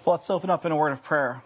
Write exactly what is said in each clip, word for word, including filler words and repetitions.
Well, let's open up in a word of prayer.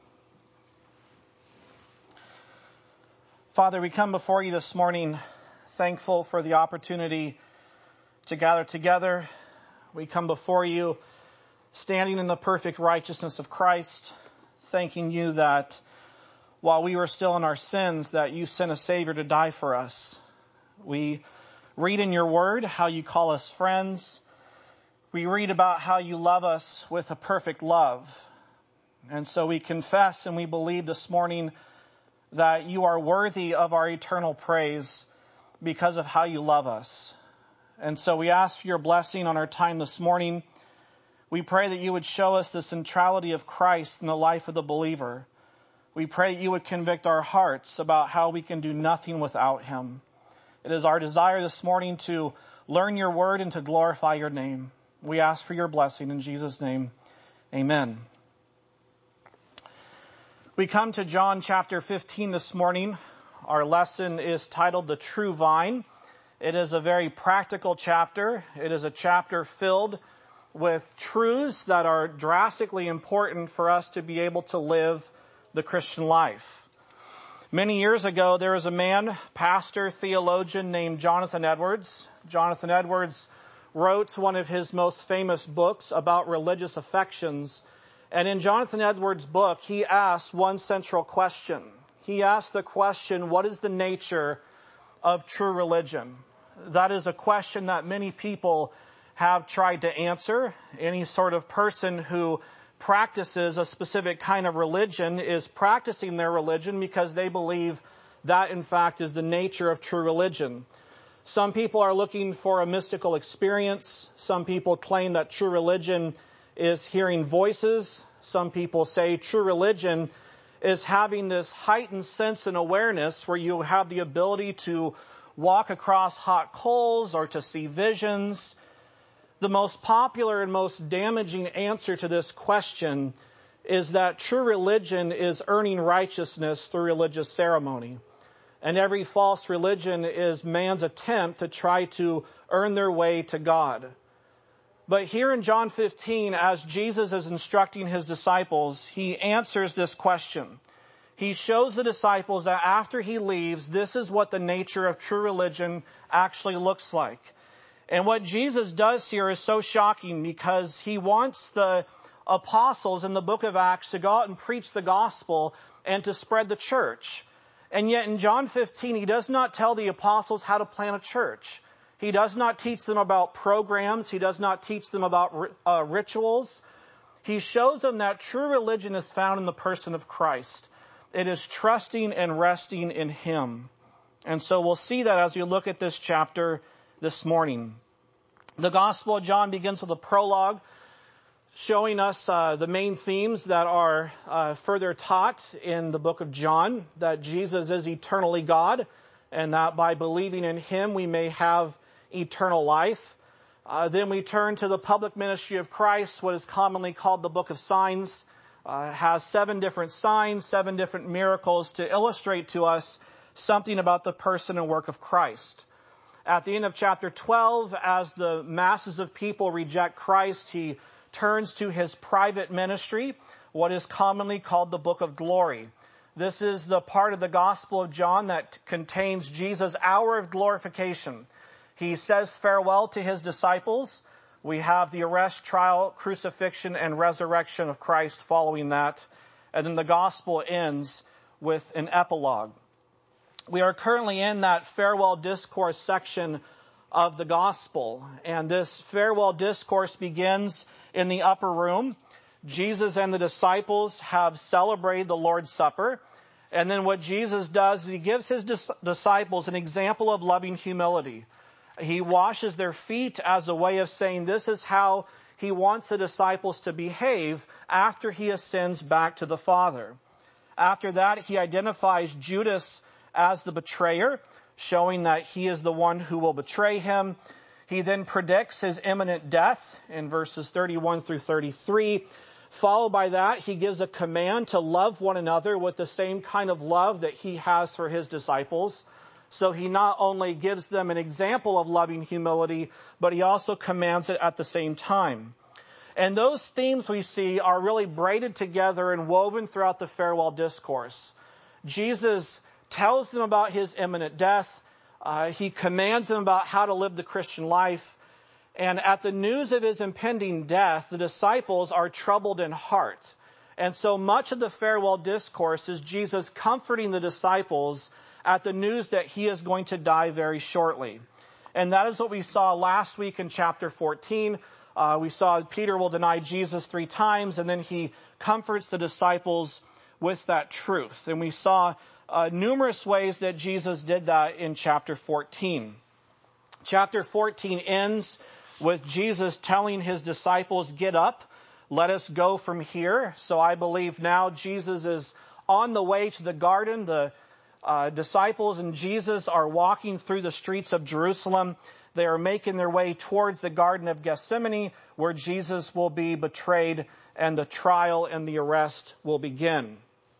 Father, we come before you this morning thankful for the opportunity to gather together. We come before you standing in the perfect righteousness of Christ, thanking you that while we were still in our sins, that you sent a Savior to die for us. We read in your word how you call us friends. We read about how you love us with a perfect love. And so we confess and we believe this morning that you are worthy of our eternal praise because of how you love us. And so we ask for your blessing on our time this morning. We pray that you would show us the centrality of Christ in the life of the believer. We pray that you would convict our hearts about how we can do nothing without him. It is our desire this morning to learn your word and to glorify your name. We ask for your blessing in Jesus' name. Amen. We come to John chapter fifteen this morning. Our lesson is titled The True Vine. It is a very practical chapter. It is a chapter filled with truths that are drastically important for us to be able to live the Christian life. Many years ago, there was a man, pastor, theologian named Jonathan Edwards. Jonathan Edwards wrote one of his most famous books about religious affections. And in Jonathan Edwards' book, he asked one central question. He asked the question, what is the nature of true religion? That is a question that many people have tried to answer. Any sort of person who practices a specific kind of religion is practicing their religion because they believe that, in fact, is the nature of true religion. Some people are looking for a mystical experience. Some people claim that true religion is hearing voices. Some people say true religion is having this heightened sense and awareness where you have the ability to walk across hot coals or to see visions. The most popular and most damaging answer to this question is that true religion is earning righteousness through religious ceremony. And every false religion is man's attempt to try to earn their way to God. But here in John fifteen, as Jesus is instructing his disciples, he answers this question. He shows the disciples that after he leaves, this is what the nature of true religion actually looks like. And what Jesus does here is so shocking because he wants the apostles in the book of Acts to go out and preach the gospel and to spread the church. And yet in John fifteen, he does not tell the apostles how to plant a church. He does not teach them about programs. He does not teach them about uh, rituals. He shows them that true religion is found in the person of Christ. It is trusting and resting in him. And so we'll see that as we look at this chapter this morning. The Gospel of John begins with a prologue showing us uh, the main themes that are uh, further taught in the book of John, that Jesus is eternally God, and that by believing in him we may have eternal life. Uh, then we turn to the public ministry of Christ, what is commonly called the book of signs. Uh, has seven different signs, seven different miracles to illustrate to us something about the person and work of Christ. At the end of chapter twelve, as the masses of people reject Christ, he turns to his private ministry, what is commonly called the book of glory. This is the part of the Gospel of John that contains Jesus' hour of glorification. He says farewell to his disciples. We have the arrest, trial, crucifixion, and resurrection of Christ following that. And then the Gospel ends with an epilogue. We are currently in that farewell discourse section of the Gospel. And this farewell discourse begins in the upper room. Jesus and the disciples have celebrated the Lord's Supper. And then what Jesus does is he gives his dis- disciples an example of loving humility. He washes their feet as a way of saying this is how he wants the disciples to behave after he ascends back to the Father. After that, he identifies Judas as the betrayer, showing that he is the one who will betray him. He then predicts his imminent death in verses thirty-one through thirty-three. Followed by that, he gives a command to love one another with the same kind of love that he has for his disciples. So he not only gives them an example of loving humility, but he also commands it at the same time. And those themes we see are really braided together and woven throughout the farewell discourse. Jesus tells them about his imminent death. Uh, he commands them about how to live the Christian life. And at the news of his impending death, the disciples are troubled in heart. And so much of the farewell discourse is Jesus comforting the disciples at the news that he is going to die very shortly. And that is what we saw last week in chapter fourteen. Uh, we saw Peter will deny Jesus three times, and then he comforts the disciples with that truth. And we saw uh, numerous ways that Jesus did that in chapter fourteen. Chapter fourteen ends with Jesus telling his disciples, "Get up, let us go from here." So I believe now Jesus is on the way to the garden. The uh, disciples and Jesus are walking through the streets of Jerusalem. They are making their way towards the Garden of Gethsemane, where Jesus will be betrayed and the trial and the arrest will begin.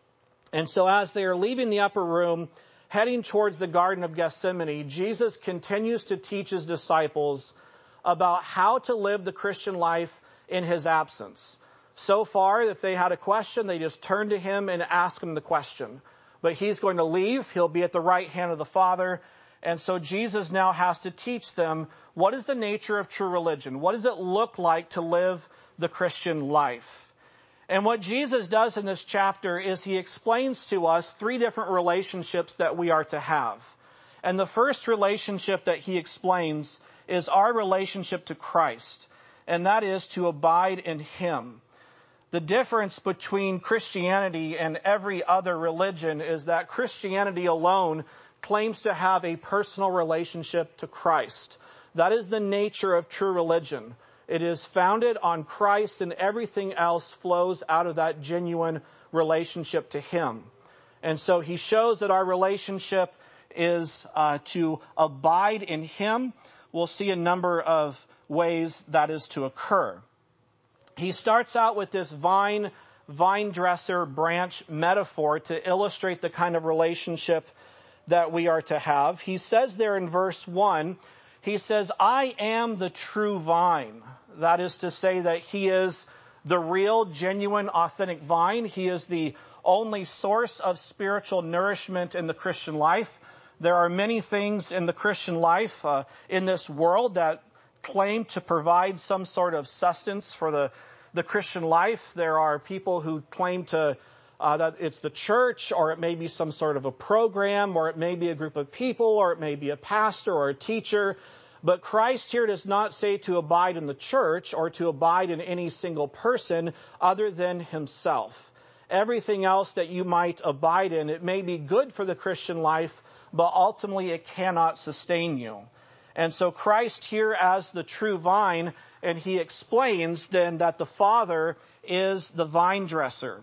And so as they are leaving the upper room, heading towards the Garden of Gethsemane, Jesus continues to teach his disciples about how to live the Christian life in his absence. So far, if they had a question, they just turned to him and asked him the question. But he's going to leave. He'll be at the right hand of the Father. And so Jesus now has to teach them, what is the nature of true religion? What does it look like to live the Christian life? And what Jesus does in this chapter is he explains to us three different relationships that we are to have. And the first relationship that he explains is our relationship to Christ. And that is to abide in him. The difference between Christianity and every other religion is that Christianity alone claims to have a personal relationship to Christ. That is the nature of true religion. It is founded on Christ, and everything else flows out of that genuine relationship to him. And so he shows that our relationship is uh, to abide in him. We'll see a number of ways that is to occur. He starts out with this vine, vine dresser branch metaphor to illustrate the kind of relationship that we are to have. He says there in verse one, he says, "I am the true vine." That is to say that he is the real, genuine, authentic vine. He is the only source of spiritual nourishment in the Christian life. There are many things in the Christian life, uh, in this world, that claim to provide some sort of sustenance for the, the Christian life. There are people who claim to Uh, that it's the church, or it may be some sort of a program, or it may be a group of people, or it may be a pastor or a teacher. But Christ here does not say to abide in the church or to abide in any single person other than himself. Everything else that you might abide in, it may be good for the Christian life, but ultimately it cannot sustain you. And so Christ here as the true vine, and he explains then that the Father is the vine dresser.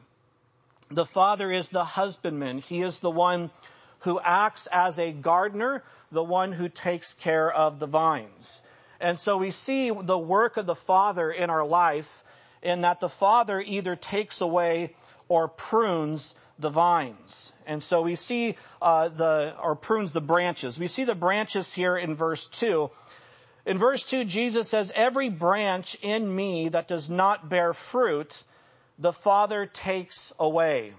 The Father is the husbandman. He is the one who acts as a gardener, the one who takes care of the vines. And so we see the work of the Father in our life in that the Father either takes away or prunes the vines. And so we see uh, the, or prunes the branches. We see the branches here in verse two. In verse two, Jesus says, "Every branch in me that does not bear fruit, the Father takes away."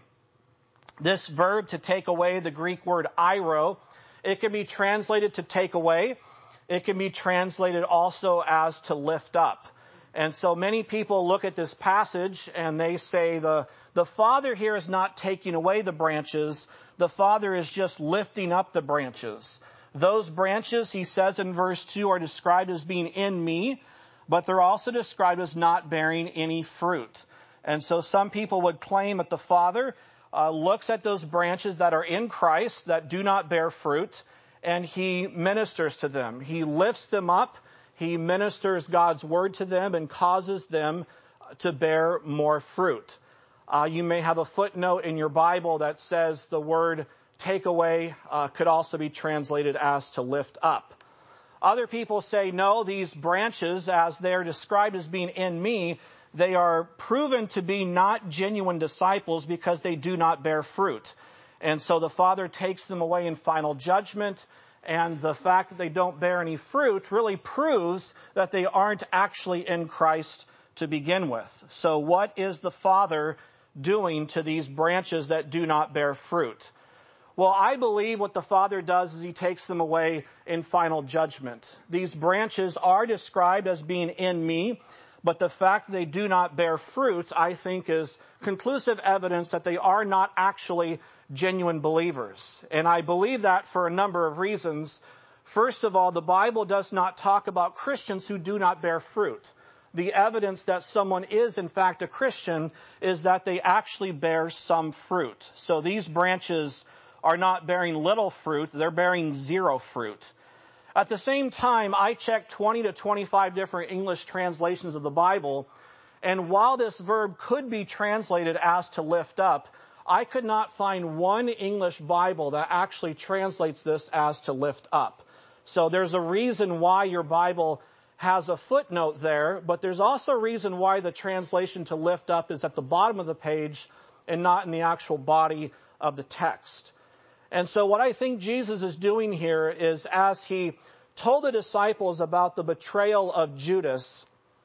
This verb to take away, the Greek word airo, it can be translated to take away. It can be translated also as to lift up. And so many people look at this passage and they say the, the Father here is not taking away the branches. The Father is just lifting up the branches. Those branches, he says in verse two, are described as being in me, but they're also described as not bearing any fruit. And so some people would claim that the Father uh, looks at those branches that are in Christ that do not bear fruit, and he ministers to them. He lifts them up. He ministers God's word to them and causes them to bear more fruit. Uh, you may have a footnote in your Bible that says the word take away uh, could also be translated as to lift up. Other people say, no, these branches, as they're described as being in me, they are proven to be not genuine disciples because they do not bear fruit. And so the Father takes them away in final judgment. And the fact that they don't bear any fruit really proves that they aren't actually in Christ to begin with. So what is the Father doing to these branches that do not bear fruit? Well, I believe what the Father does is he takes them away in final judgment. These branches are described as being in me, but the fact that they do not bear fruit, I think, is conclusive evidence that they are not actually genuine believers. And I believe that for a number of reasons. First of all, the Bible does not talk about Christians who do not bear fruit. The evidence that someone is, in fact, a Christian is that they actually bear some fruit. So these branches are not bearing little fruit, they're bearing zero fruit. At the same time, I checked twenty to twenty-five different English translations of the Bible, and while this verb could be translated as to lift up, I could not find one English Bible that actually translates this as to lift up. So there's a reason why your Bible has a footnote there, but there's also a reason why the translation to lift up is at the bottom of the page and not in the actual body of the text. And so what I think Jesus is doing here is, as he told the disciples about the betrayal of Judas,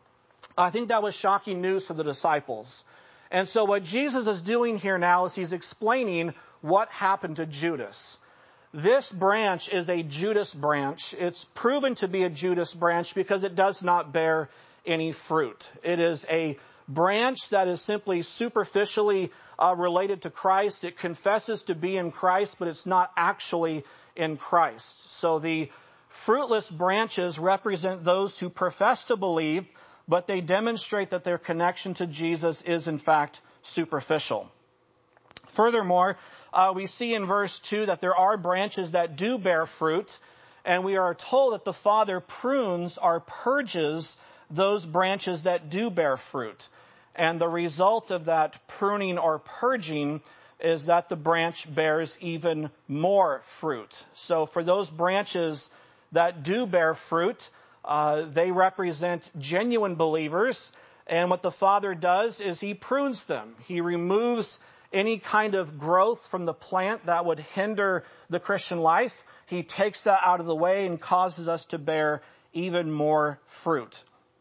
I think that was shocking news for the disciples. And so what Jesus is doing here now is he's explaining what happened to Judas. This branch is a Judas branch. It's proven to be a Judas branch because it does not bear any fruit. It is a branch that is simply superficially uh, related to Christ. It confesses to be in Christ, but it's not actually in Christ. So the fruitless branches represent those who profess to believe, but they demonstrate that their connection to Jesus is in fact superficial. Furthermore, uh, we see in verse two that there are branches that do bear fruit, and we are told that the Father prunes or purges those branches that do bear fruit. And the result of that pruning or purging is that the branch bears even more fruit. So for those branches that do bear fruit, uh, they represent genuine believers. And what the Father does is he prunes them. He removes any kind of growth from the plant that would hinder the Christian life. He takes that out of the way and causes us to bear even more fruit.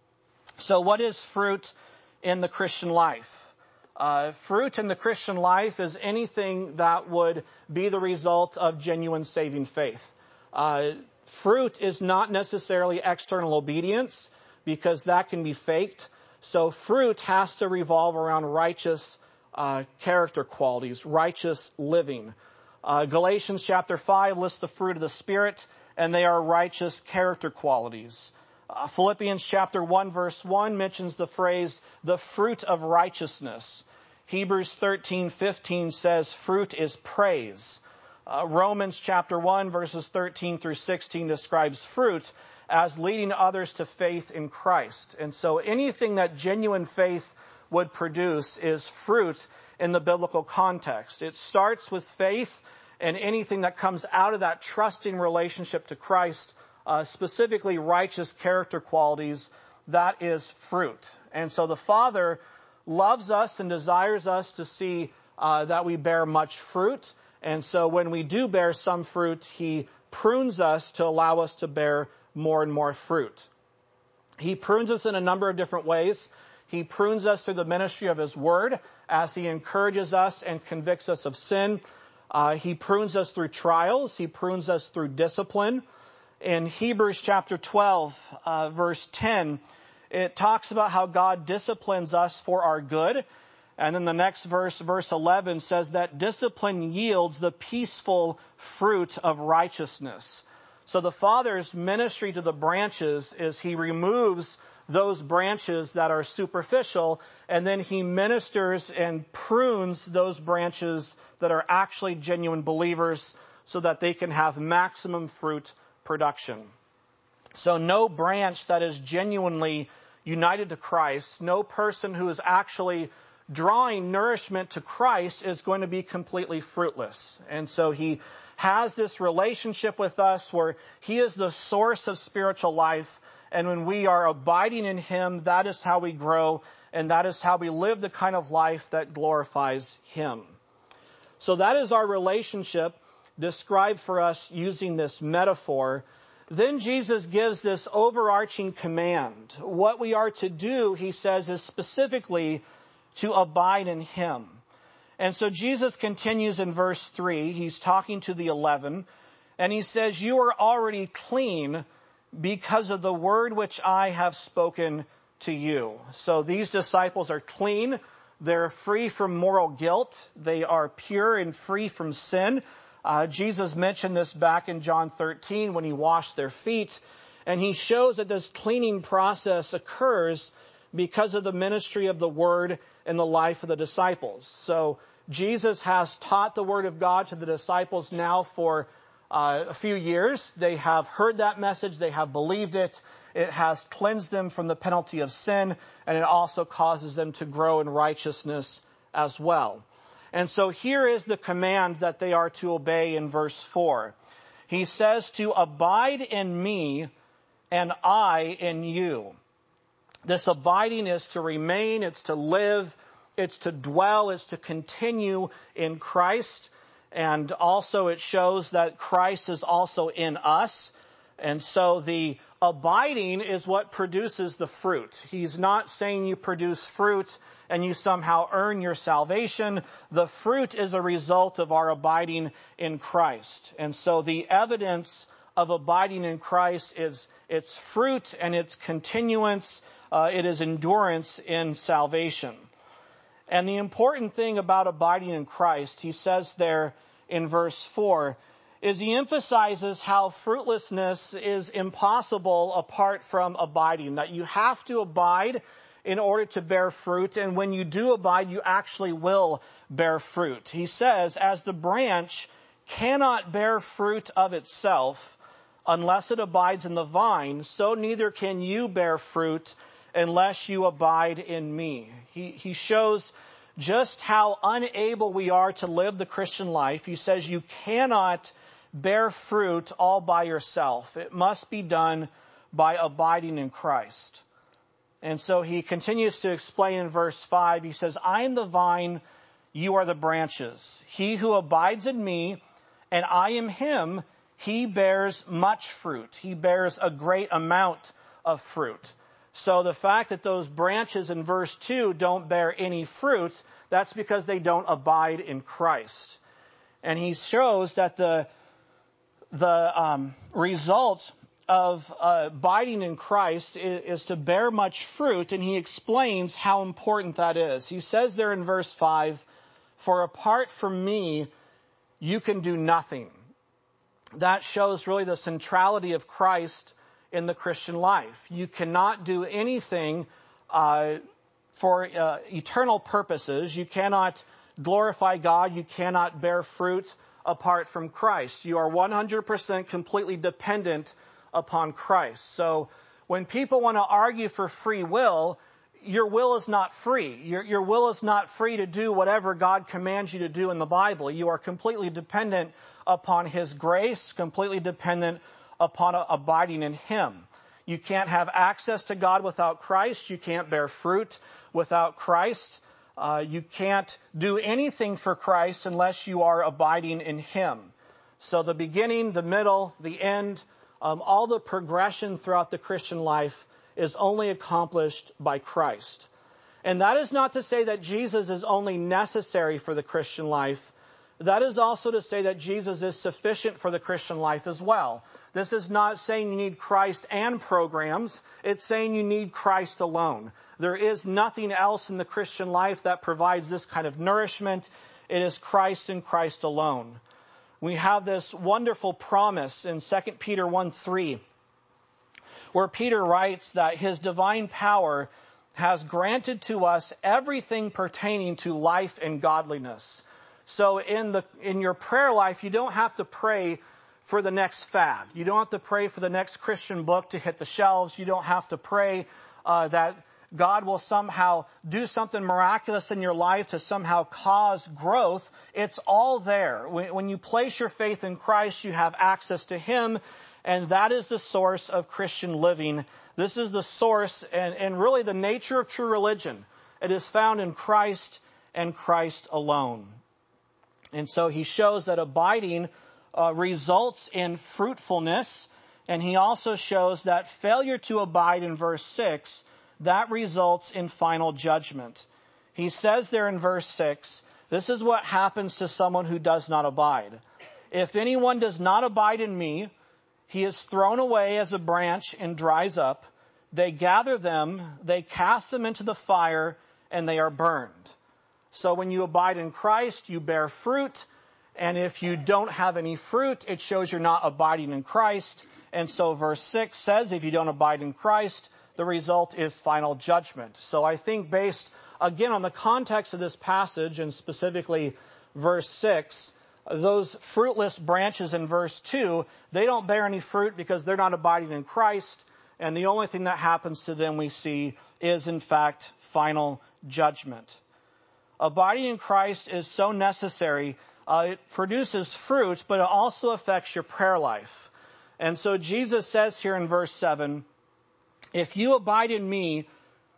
So what is fruit in the Christian life? Uh, fruit in the Christian life is anything that would be the result of genuine saving faith. Uh, fruit is not necessarily external obedience, because that can be faked. So fruit has to revolve around righteous uh, character qualities, righteous living. Uh, Galatians chapter five lists the fruit of the Spirit, and they are righteous character qualities. Uh, Philippians chapter one verse one mentions the phrase, the fruit of righteousness. Hebrews thirteen fifteen says fruit is praise. Uh, Romans chapter one verses thirteen through sixteen describes fruit as leading others to faith in Christ. And so anything that genuine faith would produce is fruit in the biblical context. It starts with faith, and anything that comes out of that trusting relationship to Christ, uh, specifically righteous character qualities, that is fruit. And so the Father loves us and desires us to see uh, that we bear much fruit. And so when we do bear some fruit, he prunes us to allow us to bear more and more fruit. He prunes us in a number of different ways. He prunes us through the ministry of his word as he encourages us and convicts us of sin. Uh, he prunes us through trials. He prunes us through discipline. In Hebrews chapter twelve, uh, verse ten, it talks about how God disciplines us for our good. And then the next verse, verse eleven, says that discipline yields the peaceful fruit of righteousness. So the Father's ministry to the branches is he removes those branches that are superficial, and then he ministers and prunes those branches that are actually genuine believers so that they can have maximum fruit production. So no branch that is genuinely united to Christ, no person who is actually drawing nourishment to Christ is going to be completely fruitless. And so he has this relationship with us where he is the source of spiritual life. And when we are abiding in him, that is how we grow, and that is how we live the kind of life that glorifies him. So that is our relationship described for us using this metaphor. then Jesus gives this overarching command. What we are to do, he says, is specifically to abide in him. And so Jesus continues in verse three. He's talking to the eleven, and he says, you are already clean because of the word which I have spoken to you. So these disciples are clean. They're free from moral guilt. They are pure and free from sin. Uh, Jesus mentioned this back in John thirteen when he washed their feet. And he shows that this cleaning process occurs because of the ministry of the word in the life of the disciples. So Jesus has taught the word of God to the disciples now for uh, a few years. They have heard that message. They have believed it. It has cleansed them from the penalty of sin, and it also causes them to grow in righteousness as well. And so here is the command that they are to obey in verse four. He says to abide in me and I in you. This abiding is to remain, it's to live, it's to dwell, it's to continue in Christ. And also it shows that Christ is also in us. And so the abiding is what produces the fruit. He's not saying you produce fruit and you somehow earn your salvation. The fruit is a result of our abiding in Christ. And so the evidence of abiding in Christ is its fruit and its continuance. Uh, it is endurance in salvation. And the important thing about abiding in Christ, he says there in verse four, is he emphasizes how fruitlessness is impossible apart from abiding, that you have to abide in order to bear fruit, and when you do abide, you actually will bear fruit. He says, as the branch cannot bear fruit of itself unless it abides in the vine, so neither can you bear fruit unless you abide in me. He, he shows just how unable we are to live the Christian life. He says you cannot bear fruit all by yourself. It must be done by abiding in Christ. And so he continues to explain in verse five. He says, I am the vine, you are the branches. He who abides in me and I am him, he bears much fruit. He bears a great amount of fruit. So the fact that those branches in verse two don't bear any fruit, that's because they don't abide in Christ. And he shows that the The um, result of uh, abiding in Christ is, is to bear much fruit, and he explains how important that is. He says there in verse five, for apart from me, you can do nothing. That shows really the centrality of Christ in the Christian life. You cannot do anything uh, for uh, eternal purposes. You cannot glorify God. You cannot bear fruit apart from Christ. You are one hundred percent completely dependent upon Christ. So when people want to argue for free will, your will is not free. Your, your will is not free to do whatever God commands you to do in the Bible. You are completely dependent upon his grace, completely dependent upon a, abiding in him. You can't have access to God without Christ. You can't bear fruit without Christ. Uh, you can't do anything for Christ unless you are abiding in him. So the beginning, the middle, the end, um, all the progression throughout the Christian life is only accomplished by Christ. And that is not to say that Jesus is only necessary for the Christian life. That is also to say that Jesus is sufficient for the Christian life as well. This is not saying you need Christ and programs. It's saying you need Christ alone. There is nothing else in the Christian life that provides this kind of nourishment. It is Christ and Christ alone. We have this wonderful promise in Second Peter one three, where Peter writes that his divine power has granted to us everything pertaining to life and godliness. So in the in your prayer life, you don't have to pray for the next fad. You don't have to pray for the next Christian book to hit the shelves. You don't have to pray uh, that God will somehow do something miraculous in your life to somehow cause growth. It's all there. When, when you place your faith in Christ, you have access to him, and that is the source of Christian living. This is the source and, and really the nature of true religion. It is found in Christ and Christ alone. And so he shows that abiding uh, results in fruitfulness. And he also shows that failure to abide in verse six, that results in final judgment. He says there in verse six, this is what happens to someone who does not abide. If anyone does not abide in me, he is thrown away as a branch and dries up. They gather them, they cast them into the fire, and they are burned. So when you abide in Christ, you bear fruit. And if you don't have any fruit, it shows you're not abiding in Christ. And so verse six says, if you don't abide in Christ, the result is final judgment. So I think based, again, on the context of this passage, and specifically verse six, those fruitless branches in verse two, they don't bear any fruit because they're not abiding in Christ. And the only thing that happens to them, we see, is in fact final judgment. Abiding in Christ is so necessary. Uh, it produces fruit, but it also affects your prayer life. And so Jesus says here in verse seven, if you abide in me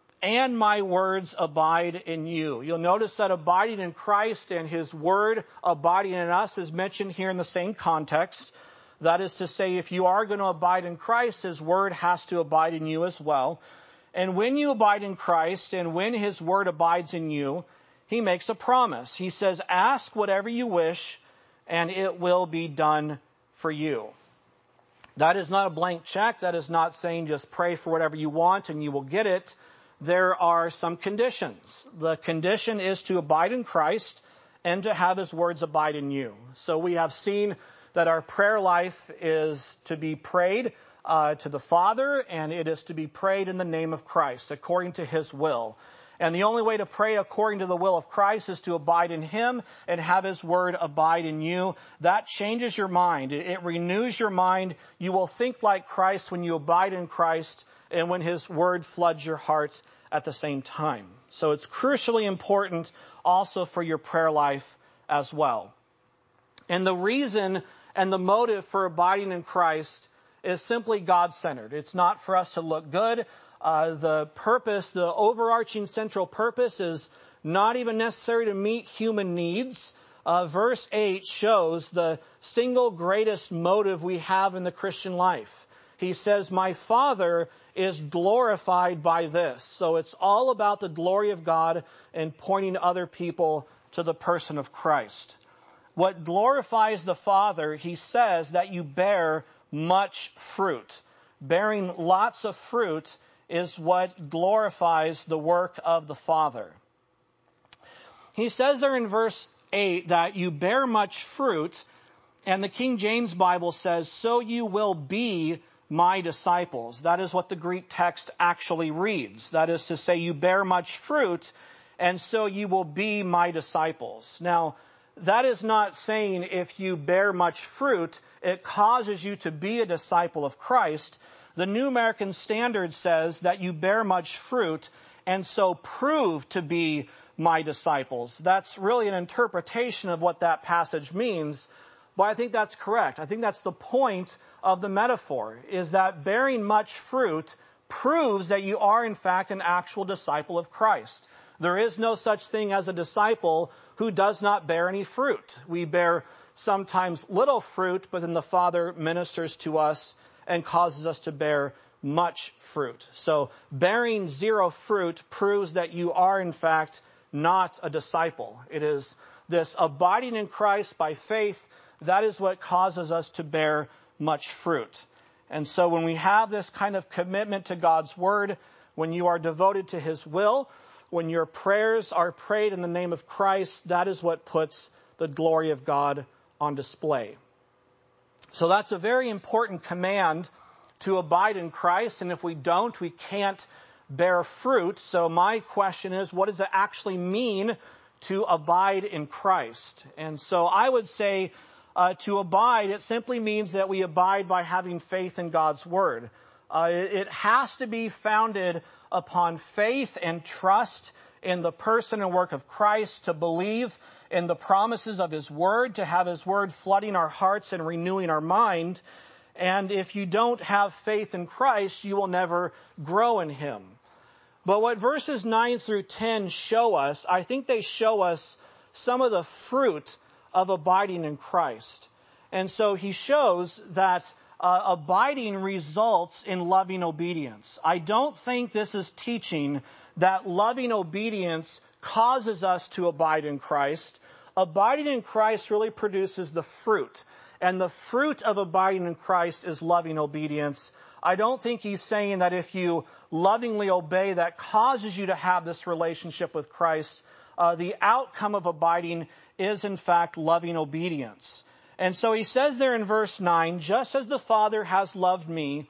and my words abide in you. You'll notice that abiding in Christ and his word abiding in us is mentioned here in the same context. That is to say, if you are going to abide in Christ, his word has to abide in you as well. And when you abide in Christ and when his word abides in you, he makes a promise. He says, ask whatever you wish and it will be done for you. That is not a blank check. That is not saying just pray for whatever you want and you will get it. There are some conditions. The condition is to abide in Christ and to have his words abide in you. So we have seen that our prayer life is to be prayed uh, to the Father, and it is to be prayed in the name of Christ, according to his will. And the only way to pray according to the will of Christ is to abide in him and have his word abide in you. That changes your mind. It renews your mind. You will think like Christ when you abide in Christ and when his word floods your heart at the same time. So it's crucially important also for your prayer life as well. And the reason and the motive for abiding in Christ is simply God-centered. It's not for us to look good. Uh, the purpose, the overarching central purpose is not even necessary to meet human needs. Uh, verse eight shows the single greatest motive we have in the Christian life. He says, my Father is glorified by this. So it's all about the glory of God and pointing other people to the person of Christ. What glorifies the Father, he says that you bear much fruit. Bearing lots of fruit is what glorifies the work of the Father. He says there in verse eight that you bear much fruit, and the King James Bible says, so you will be my disciples. That is what the Greek text actually reads. That is to say, you bear much fruit, and so you will be my disciples. Now, that is not saying if you bear much fruit, it causes you to be a disciple of Christ. The New American Standard says that you bear much fruit and so prove to be my disciples. That's really an interpretation of what that passage means, but I think that's correct. I think that's the point of the metaphor, is that bearing much fruit proves that you are in fact an actual disciple of Christ. There is no such thing as a disciple who does not bear any fruit. We bear sometimes little fruit, but then the Father ministers to us and causes us to bear much fruit. So bearing zero fruit proves that you are in fact not a disciple. It is this abiding in Christ by faith, that is what causes us to bear much fruit. And so when we have this kind of commitment to God's word, when you are devoted to his will, when your prayers are prayed in the name of Christ, that is what puts the glory of God on display. So that's a very important command, to abide in Christ. And if we don't, we can't bear fruit. So my question is, what does it actually mean to abide in Christ? And so I would say uh, to abide, it simply means that we abide by having faith in God's word. Uh, it, it has to be founded upon faith and trust in the person and work of Christ, to believe in the promises of his word, to have his word flooding our hearts and renewing our mind. And if you don't have faith in Christ, you will never grow in him. But what verses nine through ten show us, I think they show us some of the fruit of abiding in Christ. And so he shows that uh, abiding results in loving obedience. I don't think this is teaching that loving obedience causes us to abide in Christ. Abiding in Christ really produces the fruit. And the fruit of abiding in Christ is loving obedience. I don't think he's saying that if you lovingly obey, that causes you to have this relationship with Christ. Uh, the outcome of abiding is, in fact, loving obedience. And so he says there in verse nine, just as the Father has loved me,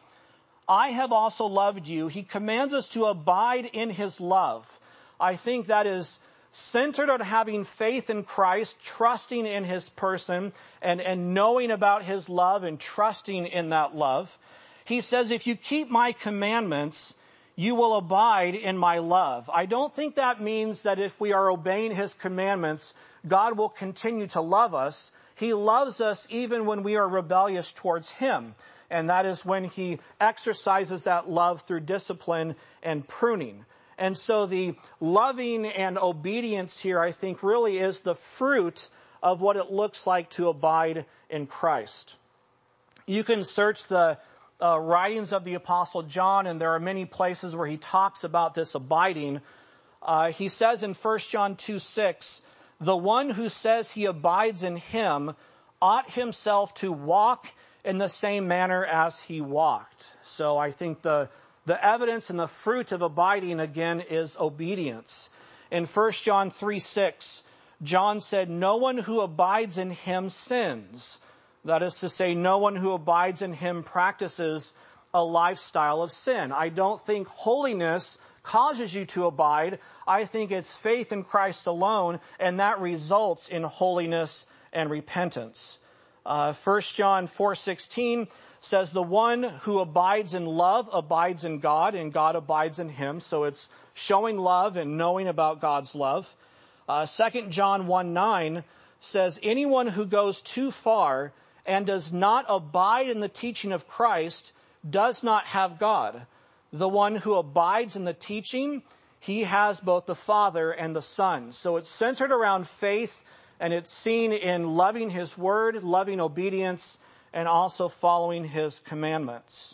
I have also loved you. He commands us to abide in his love. I think that is centered on having faith in Christ, trusting in his person, and, and knowing about his love and trusting in that love. He says, if you keep my commandments, you will abide in my love. I don't think that means that if we are obeying his commandments, God will continue to love us. He loves us even when we are rebellious towards him. And that is when he exercises that love through discipline and pruning. And so the loving and obedience here, I think, really is the fruit of what it looks like to abide in Christ. You can search the uh, writings of the Apostle John, and there are many places where he talks about this abiding. Uh, he says in First John two six, the one who says he abides in him ought himself to walk in the same manner as he walked. So I think the, the evidence and the fruit of abiding, again, is obedience. In First John three six, John said, no one who abides in him sins. That is to say, no one who abides in him practices a lifestyle of sin. I don't think holiness causes you to abide. I think it's faith in Christ alone, and that results in holiness and repentance. Uh, First John four sixteen says, the one who abides in love abides in God, and God abides in him. So it's showing love and knowing about God's love. Uh, Second John one nine says, anyone who goes too far and does not abide in the teaching of Christ does not have God. The one who abides in the teaching, he has both the Father and the Son. So it's centered around faith, and it's seen in loving his word, loving obedience, and also following his commandments.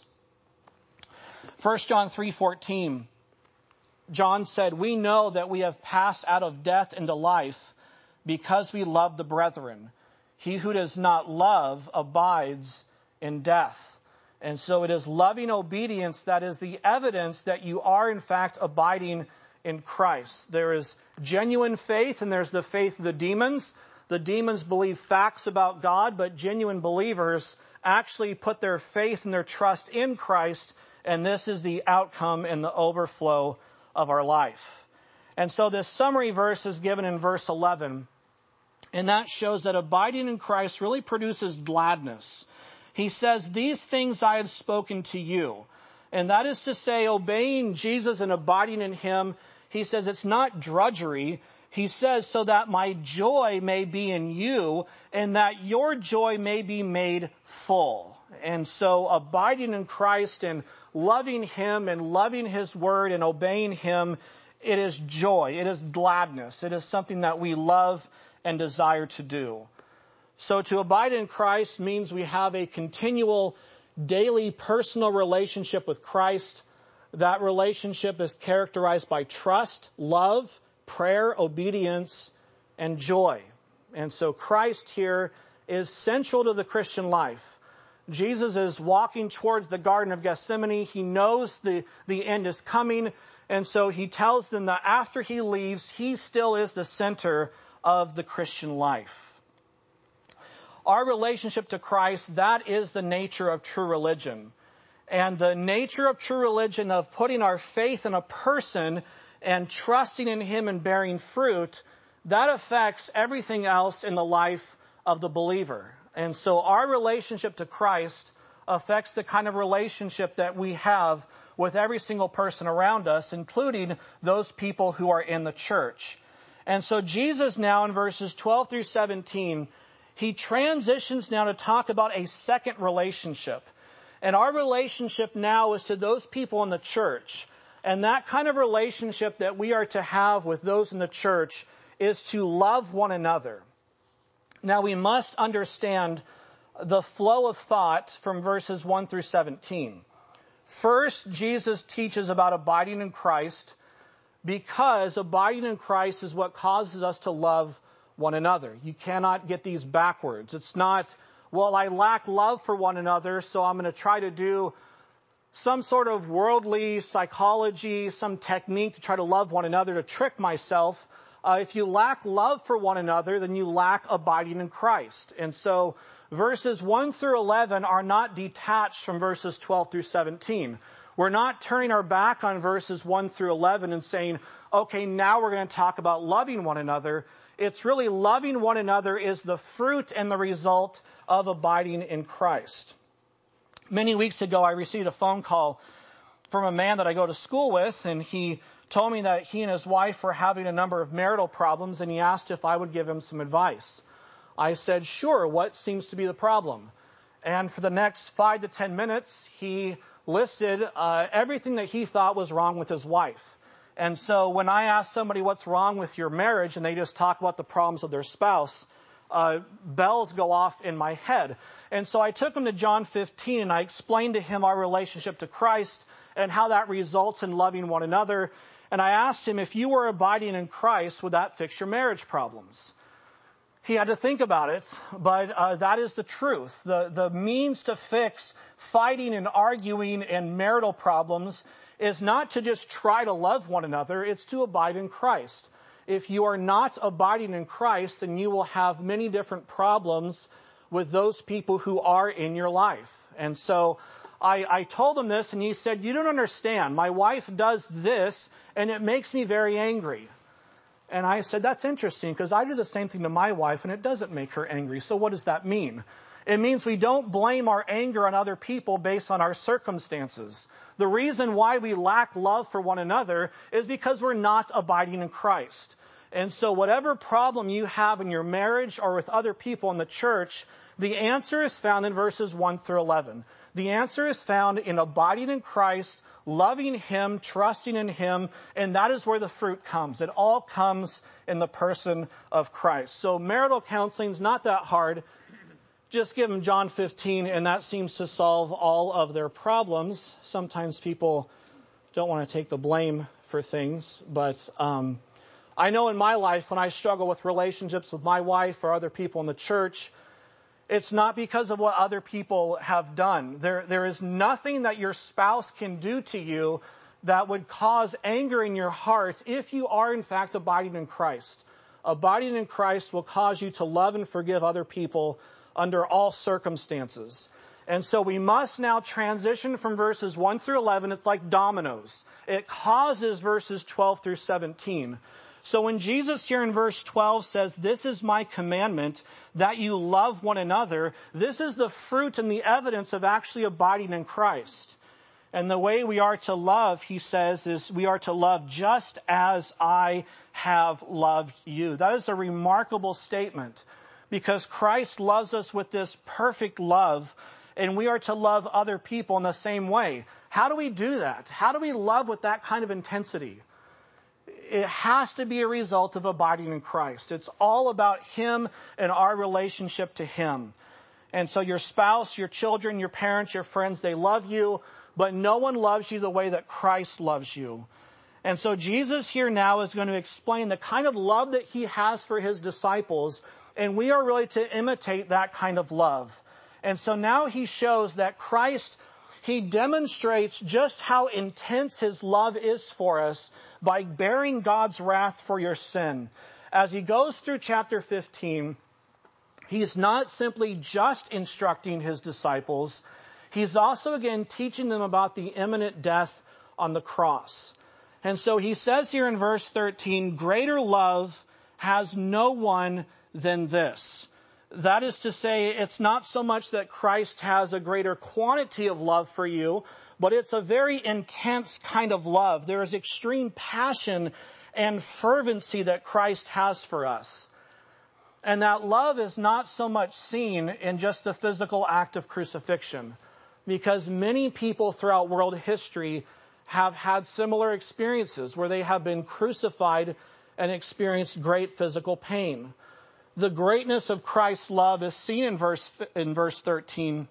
First John three fourteen, John said, we know that we have passed out of death into life because we love the brethren. He who does not love abides in death. And so it is loving obedience that is the evidence that you are, in fact, abiding in Christ. There is genuine faith, and there's the faith of the demons. The demons believe facts about God, but genuine believers actually put their faith and their trust in Christ, and this is the outcome and the overflow of our life. And so this summary verse is given in verse eleven, and that shows that abiding in Christ really produces gladness. He says, these things I have spoken to you. And that is to say, obeying Jesus and abiding in him, he says it's not drudgery. He says, so that my joy may be in you and that your joy may be made full. And so abiding in Christ and loving him and loving his word and obeying him, it is joy. It is gladness. It is something that we love and desire to do. So to abide in Christ means we have a continual, daily, personal relationship with Christ. That relationship is characterized by trust, love, prayer, obedience, and joy. And so Christ here is central to the Christian life. Jesus is walking towards the Garden of Gethsemane. He knows the, the end is coming. And so he tells them that after he leaves, he still is the center of the Christian life. Our relationship to Christ, that is the nature of true religion. And the nature of true religion, of putting our faith in a person and trusting in him and bearing fruit, that affects everything else in the life of the believer. And so our relationship to Christ affects the kind of relationship that we have with every single person around us, including those people who are in the church. And so Jesus now in verses twelve through seventeen, he transitions now to talk about a second relationship. And our relationship now is to those people in the church. And that kind of relationship that we are to have with those in the church is to love one another. Now we must understand the flow of thought from verses one through seventeen. First, Jesus teaches about abiding in Christ, because abiding in Christ is what causes us to love one another. You cannot get these backwards. It's not, well, I lack love for one another, so I'm going to try to do some sort of worldly psychology, some technique to try to love one another, to trick myself. Uh, if you lack love for one another, then you lack abiding in Christ. And so verses one through eleven are not detached from verses twelve through seventeen. We're not turning our back on verses one through eleven and saying, okay, now we're going to talk about loving one another. It's really loving one another is the fruit and the result of abiding in Christ. Many weeks ago, I received a phone call from a man that I go to school with, and he told me that he and his wife were having a number of marital problems, and he asked if I would give him some advice. I said, sure, what seems to be the problem? And for the next five to ten minutes, he listed uh, everything that he thought was wrong with his wife. And so when I ask somebody what's wrong with your marriage, and they just talk about the problems of their spouse, uh, bells go off in my head. And so I took him to John fifteen, and I explained to him our relationship to Christ and how that results in loving one another. And I asked him, if you were abiding in Christ, would that fix your marriage problems? He had to think about it, but uh, that is the truth. The, the means to fix fighting and arguing and marital problems is not to just try to love one another, it's to abide in Christ. If you are not abiding in Christ, then you will have many different problems with those people who are in your life. And so I, I told him this, and he said, you don't understand. My wife does this, and it makes me very angry. And I said, that's interesting, because I do the same thing to my wife, and it doesn't make her angry. So what does that mean? It means we don't blame our anger on other people based on our circumstances. The reason why we lack love for one another is because we're not abiding in Christ. And so whatever problem you have in your marriage or with other people in the church, the answer is found in verses one through eleven. The answer is found in abiding in Christ, loving Him, trusting in Him, and that is where the fruit comes. It all comes in the person of Christ. So marital counseling is not that hard. Just give them John fifteen, and that seems to solve all of their problems. Sometimes people don't want to take the blame for things, but um, I know in my life when I struggle with relationships with my wife or other people in the church, it's not because of what other people have done. There, there is nothing that your spouse can do to you that would cause anger in your heart if you are in fact abiding in Christ. Abiding in Christ will cause you to love and forgive other people under all circumstances. And so we must now transition from verses one through eleven. It's like dominoes. It causes verses twelve through seventeen. So when Jesus here in verse twelve says, this is my commandment, that you love one another, this is the fruit and the evidence of actually abiding in Christ. And the way we are to love, he says, is we are to love just as I have loved you. That is a remarkable statement, because Christ loves us with this perfect love, and we are to love other people in the same way. How do we do that? How do we love with that kind of intensity? It has to be a result of abiding in Christ. It's all about Him and our relationship to Him. And so your spouse, your children, your parents, your friends, they love you, but no one loves you the way that Christ loves you. And so Jesus here now is going to explain the kind of love that He has for His disciples, and we are really to imitate that kind of love. And so now He shows that Christ, He demonstrates just how intense His love is for us by bearing God's wrath for your sin. As He goes through chapter fifteen, He's not simply just instructing His disciples. He's also, again, teaching them about the imminent death on the cross. And so He says here in verse thirteen, greater love has no one than this. That is to say, it's not so much that Christ has a greater quantity of love for you, but it's a very intense kind of love. There is extreme passion and fervency that Christ has for us. And that love is not so much seen in just the physical act of crucifixion, because many people throughout world history have had similar experiences where they have been crucified and experienced great physical pain. the greatness of Christ's love is seen in verse, in verse thirteen,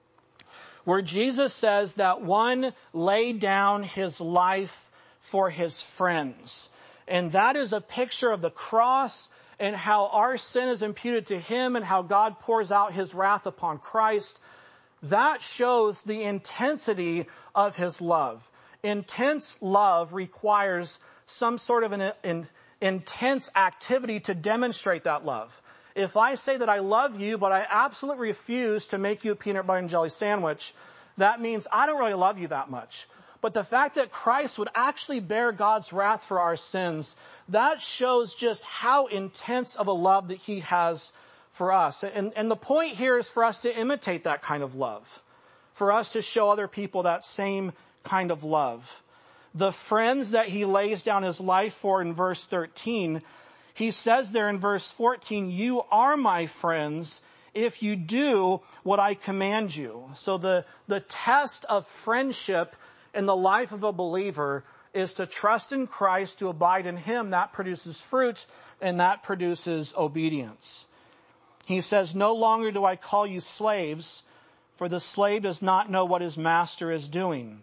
where Jesus says that one laid down his life for his friends. And that is a picture of the cross and how our sin is imputed to him and how God pours out his wrath upon Christ. That shows the intensity of his love. Intense love requires some sort of an, an intense activity to demonstrate that love. If I say that I love you, but I absolutely refuse to make you a peanut butter and jelly sandwich, that means I don't really love you that much. But the fact that Christ would actually bear God's wrath for our sins, that shows just how intense of a love that he has for us. And, and the point here is for us to imitate that kind of love, for us to show other people that same kind of love. The friends that he lays down his life for in verse thirteen, he says there in verse fourteen, you are my friends if you do what I command you. So the, the test of friendship in the life of a believer is to trust in Christ, to abide in him. That produces fruit, and that produces obedience. He says, no longer do I call you slaves, for the slave does not know what his master is doing.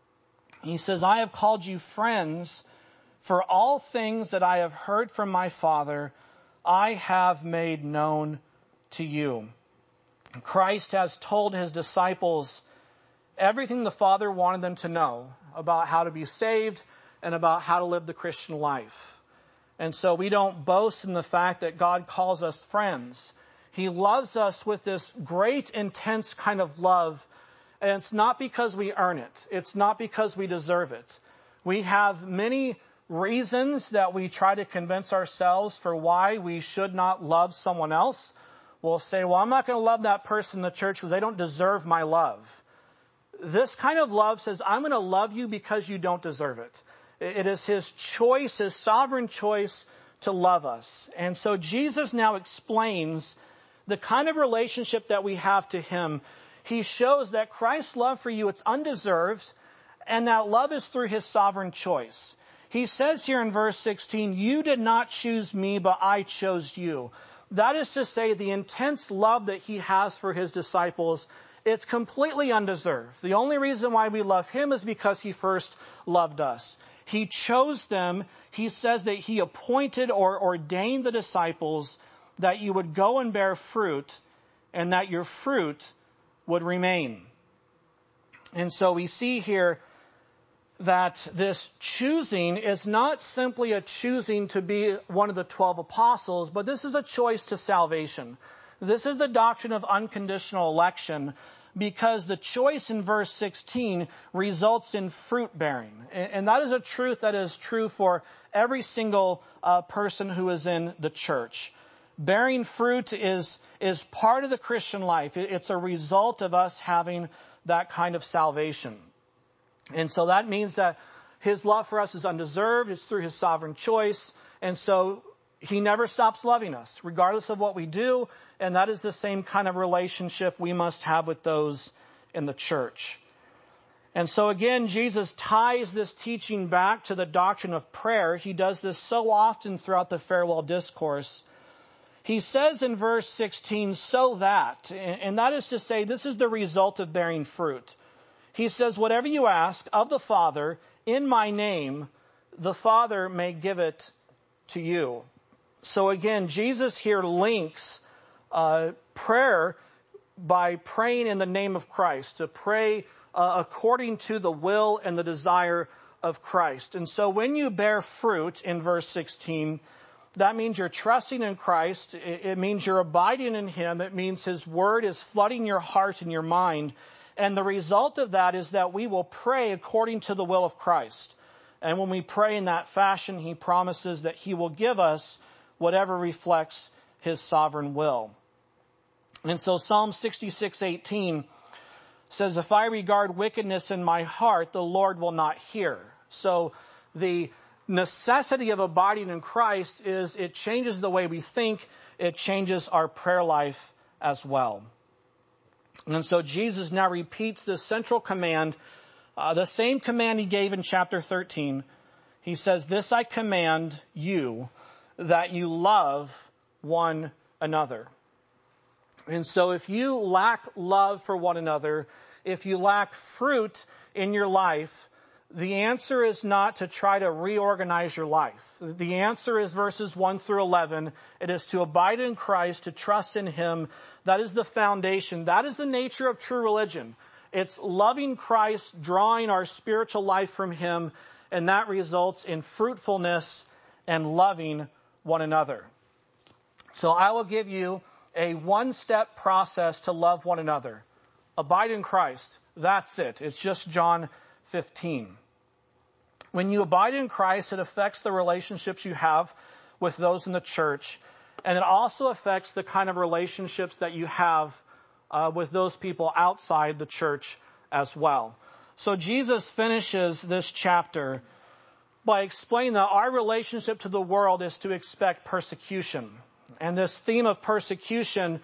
He says, I have called you friends, for all things that I have heard from my Father, I have made known to you. Christ has told his disciples everything the Father wanted them to know about how to be saved and about how to live the Christian life. And so we don't boast in the fact that God calls us friends. He loves us with this great, intense kind of love. And it's not because we earn it. It's not because we deserve it. We have many reasons that we try to convince ourselves for why we should not love someone else. We'll say, well, I'm not going to love that person in the church because they don't deserve my love. This kind of love says, I'm going to love you because you don't deserve it. It is his choice, his sovereign choice to love us. And so Jesus now explains the kind of relationship that we have to him. He shows that Christ's love for you, it's undeserved, and that love is through his sovereign choice. He says here in verse sixteen, you did not choose me, but I chose you. That is to say, the intense love that he has for his disciples, it's completely undeserved. The only reason why we love him is because he first loved us. He chose them. He says that he appointed or ordained the disciples that you would go and bear fruit and that your fruit would remain. And so we see here that this choosing is not simply a choosing to be one of the twelve apostles, but this is a choice to salvation. This is the doctrine of unconditional election, because the choice in verse sixteen results in fruit bearing. And that is a truth that is true for every single uh, person who is in the church. Bearing fruit is, is part of the Christian life. It's a result of us having that kind of salvation. And so that means that his love for us is undeserved. It's through his sovereign choice. And so he never stops loving us, regardless of what we do. And that is the same kind of relationship we must have with those in the church. And so again, Jesus ties this teaching back to the doctrine of prayer. He does this so often throughout the farewell discourse. He says in verse sixteen, so that, and that is to say, this is the result of bearing fruit. He says, whatever you ask of the Father in my name, the Father may give it to you. So again, Jesus here links uh, prayer by praying in the name of Christ, to pray uh, according to the will and the desire of Christ. And so when you bear fruit in verse sixteen, that means you're trusting in Christ. It, it means you're abiding in him. It means his word is flooding your heart and your mind. And the result of that is that we will pray according to the will of Christ. And when we pray in that fashion, he promises that he will give us whatever reflects his sovereign will. And so Psalm sixty-six eighteen says, if I regard wickedness in my heart, the Lord will not hear. So the necessity of abiding in Christ is it changes the way we think. It changes our prayer life as well. And so Jesus now repeats this central command, uh, the same command he gave in chapter thirteen. He says, this I command you, that you love one another. And so if you lack love for one another, if you lack fruit in your life, the answer is not to try to reorganize your life. The answer is verses one through eleven. It is to abide in Christ, to trust in Him. That is the foundation. That is the nature of true religion. It's loving Christ, drawing our spiritual life from Him, and that results in fruitfulness and loving one another. So I will give you a one-step process to love one another. Abide in Christ. That's it. It's just John fifteen. When you abide in Christ, it affects the relationships you have with those in the church, and it also affects the kind of relationships that you have uh, with those people outside the church as well. So Jesus finishes this chapter by explaining that our relationship to the world is to expect persecution. And this theme of persecution,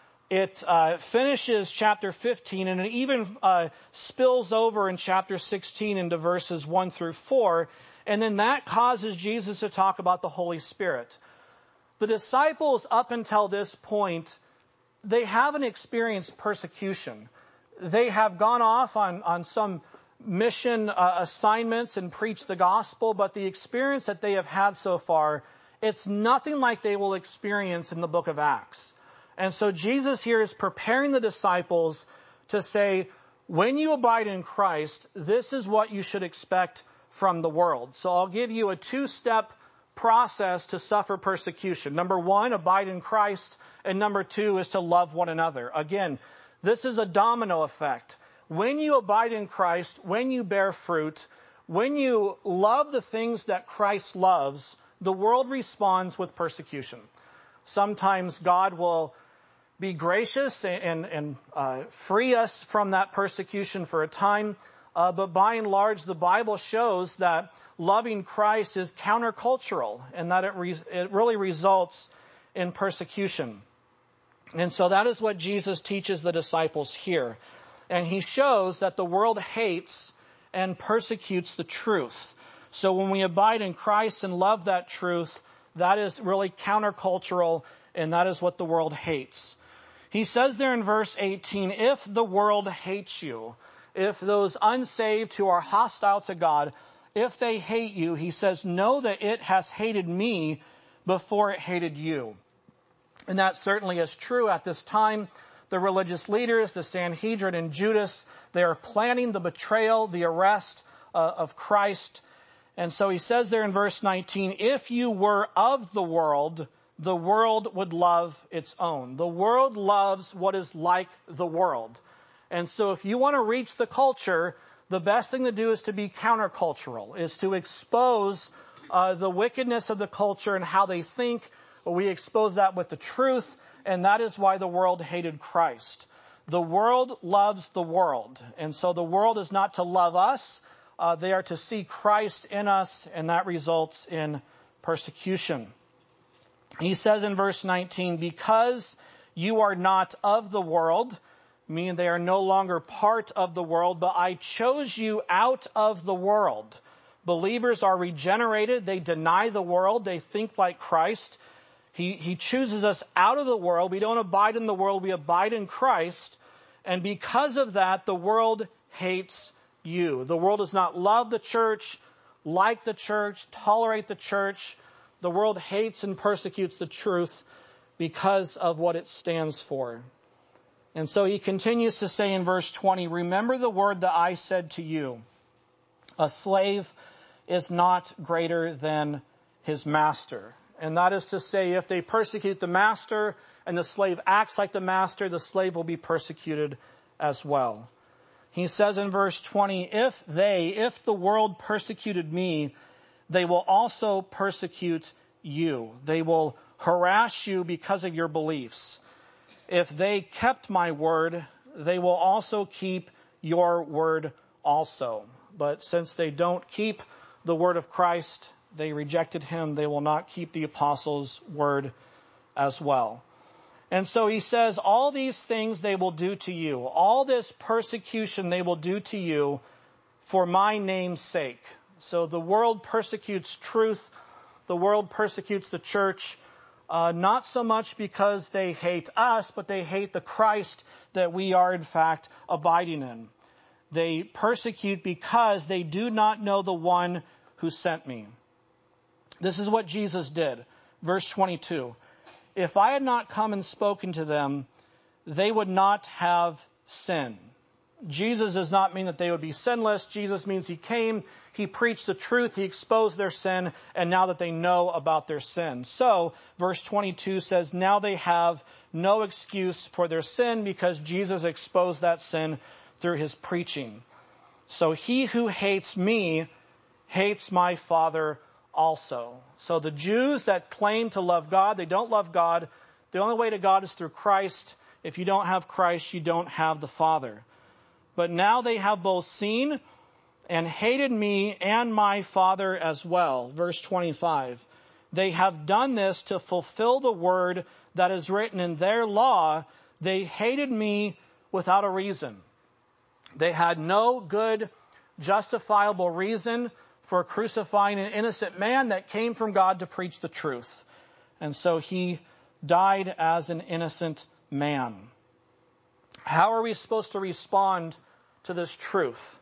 it uh, finishes chapter fifteen, and it even uh, spills over in chapter sixteen into verses one through four. And then that causes Jesus to talk about the Holy Spirit. The disciples, up until this point, they haven't experienced persecution. They have gone off on, on some mission uh, assignments and preached the gospel, but the experience that they have had so far, it's nothing like they will experience in the book of Acts. And so Jesus here is preparing the disciples to say, when you abide in Christ, this is what you should expect from the world. So I'll give you a two-step process to suffer persecution. Number one, abide in Christ. And number two is to love one another. Again, this is a domino effect. When you abide in Christ, when you bear fruit, when you love the things that Christ loves, the world responds with persecution. Sometimes God will be gracious and, and, and uh, free us from that persecution for a time. Uh, but by and large, the Bible shows that loving Christ is countercultural and that it, re- it really results in persecution. And so that is what Jesus teaches the disciples here. And He shows that the world hates and persecutes the truth. So when we abide in Christ and love that truth, that is really countercultural, and that is what the world hates. He says there in verse eighteen, if the world hates you, if those unsaved who are hostile to God, if they hate you, He says, know that it has hated me before it hated you. And that certainly is true at this time. The religious leaders, the Sanhedrin and Judas, they are planning the betrayal, the arrest uh, of Christ. And so He says there in verse nineteen, if you were of the world, the world would love its own. The world loves what is like the world. And so if you want to reach the culture, the best thing to do is to be countercultural, is to expose uh, the wickedness of the culture and how they think. We expose that with the truth, and that is why the world hated Christ. The world loves the world, and so the world is not to love us. Uh, they are to see Christ in us, and that results in persecution. He says in verse nineteen, because you are not of the world, meaning they are no longer part of the world, but I chose you out of the world. Believers are regenerated. They deny the world. They think like Christ. He, he chooses us out of the world. We don't abide in the world. We abide in Christ. And because of that, the world hates you. The world does not love the church, like the church, tolerate the church. The world hates and persecutes the truth because of what it stands for. And so he continues to say in verse twenty, remember the word that I said to you. A slave is not greater than his master. And that is to say, if they persecute the master and the slave acts like the master, the slave will be persecuted as well. He says in verse twenty, if they, if the world persecuted me, they will also persecute you. They will harass you because of your beliefs. If they kept my word, they will also keep your word also. But since they don't keep the word of Christ, they rejected him, they will not keep the apostles' word as well. And so he says, all these things they will do to you. All this persecution they will do to you for my name's sake. So the world persecutes truth. The world persecutes the church. uh, not so much because they hate us, but they hate the Christ that we are in fact abiding in. They persecute because they do not know the one who sent me. This is what Jesus did. Verse twenty-two. If I had not come and spoken to them, they would not have sin. Jesus does not mean that they would be sinless. Jesus means he came, he preached the truth, he exposed their sin, and now that they know about their sin. So, verse twenty-two says, now they have no excuse for their sin because Jesus exposed that sin through his preaching. So he who hates me hates my Father also. So the Jews that claim to love God, they don't love God. The only way to God is through Christ. If you don't have Christ, you don't have the Father. But now they have both seen and hated me and my Father as well. Verse twenty-five. They have done this to fulfill the word that is written in their law. They hated me without a reason. They had no good, justifiable reason for crucifying an innocent man that came from God to preach the truth. And so he died as an innocent man. How are we supposed to respond to this truth?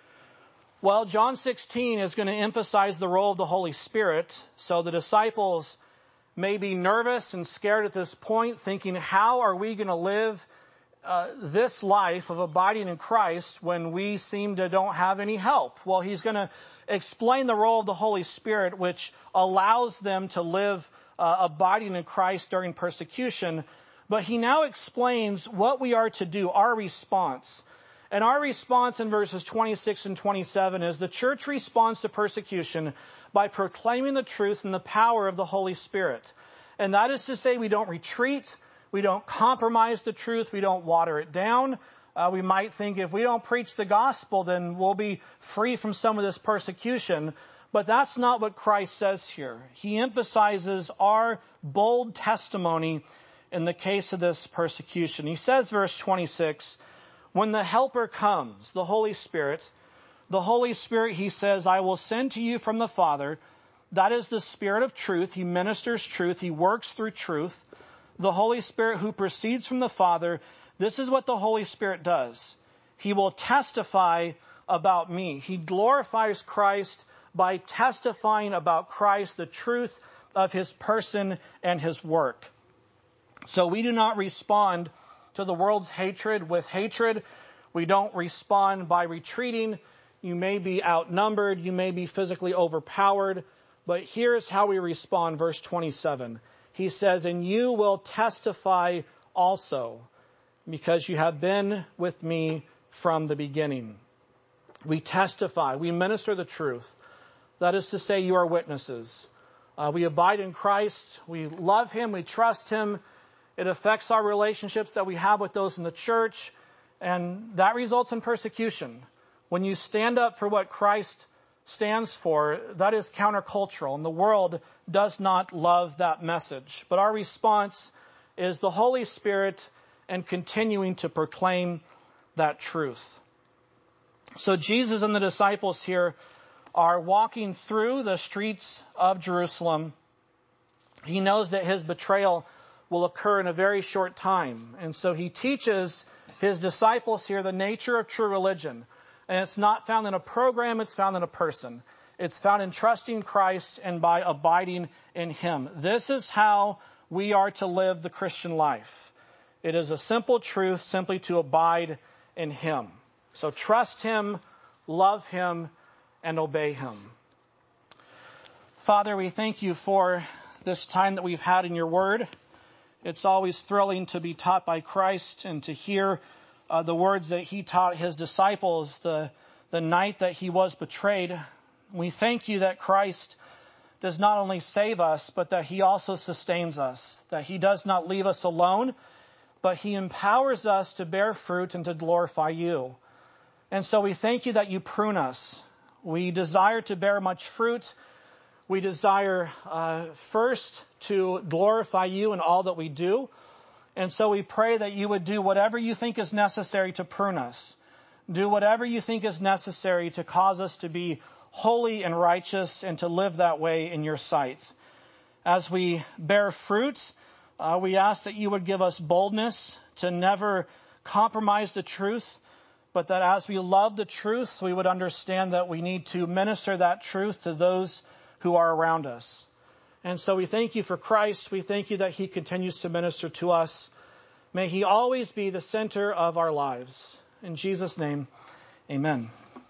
Well, John sixteen is going to emphasize the role of the Holy Spirit. So the disciples may be nervous and scared at this point, thinking, how are we going to live uh, this life of abiding in Christ when we seem to don't have any help? Well, he's going to explain the role of the Holy Spirit, which allows them to live uh, abiding in Christ during persecution. But he now explains what we are to do, our response. And our response in verses twenty-six and twenty-seven is the church responds to persecution by proclaiming the truth and the power of the Holy Spirit. And that is to say, we don't retreat, we don't compromise the truth, we don't water it down. Uh, we might think if we don't preach the gospel, then we'll be free from some of this persecution. But that's not what Christ says here. He emphasizes our bold testimony in the case of this persecution. He says, verse twenty-six, when the Helper comes, the Holy Spirit, the Holy Spirit, he says, I will send to you from the Father. That is the Spirit of truth. He ministers truth. He works through truth. The Holy Spirit who proceeds from the Father, this is what the Holy Spirit does. He will testify about me. He glorifies Christ by testifying about Christ, the truth of his person and his work. So we do not respond to the world's hatred with hatred. We don't respond by retreating. You may be outnumbered. You may be physically overpowered. But here's how we respond, verse twenty-seven. He says, and you will testify also, because you have been with me from the beginning. We testify. We minister the truth. That is to say, you are witnesses. Uh, we abide in Christ. We love him. We trust him. It affects our relationships that we have with those in the church. And that results in persecution. When you stand up for what Christ stands for, that is countercultural. And the world does not love that message. But our response is the Holy Spirit and continuing to proclaim that truth. So Jesus and the disciples here are walking through the streets of Jerusalem. He knows that his betrayal will occur in a very short time. And so he teaches his disciples here the nature of true religion. And it's not found in a program, it's found in a person. It's found in trusting Christ and by abiding in him. This is how we are to live the Christian life. It is a simple truth, simply to abide in him. So trust him, love him, and obey him. Father, we thank you for this time that we've had in your word. It's always thrilling to be taught by Christ and to hear uh, the words that he taught his disciples the, the night that he was betrayed. We thank you that Christ does not only save us, but that he also sustains us, that he does not leave us alone, but he empowers us to bear fruit and to glorify you. And so we thank you that you prune us. We desire to bear much fruit. We desire uh, first to glorify you in all that we do. And so we pray that you would do whatever you think is necessary to prune us. Do whatever you think is necessary to cause us to be holy and righteous and to live that way in your sight. As we bear fruit, uh, we ask that you would give us boldness to never compromise the truth, but that as we love the truth, we would understand that we need to minister that truth to those who are around us. And so we thank you for Christ. We thank you that he continues to minister to us. May he always be the center of our lives. In Jesus' name, amen.